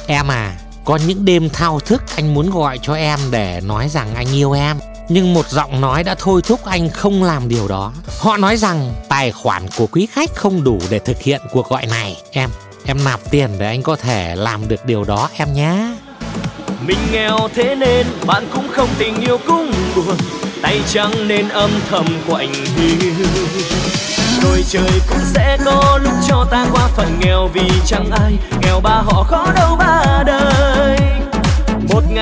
Em à, có những đêm thao thức anh muốn gọi cho em để nói rằng anh yêu em, nhưng một giọng nói đã thôi thúc anh không làm điều đó. Họ nói rằng tài khoản của quý khách không đủ để thực hiện cuộc gọi này. Em nạp tiền để anh có thể làm được điều đó em nhé. Mình nghèo thế nên bạn cũng không tình yêu cũng buồn, tay trắng nên âm thầm quạnh hiu. Rồi trời cũng sẽ có lúc cho ta qua phần nghèo, vì chẳng ai nghèo ba họ khó đâu ba đời.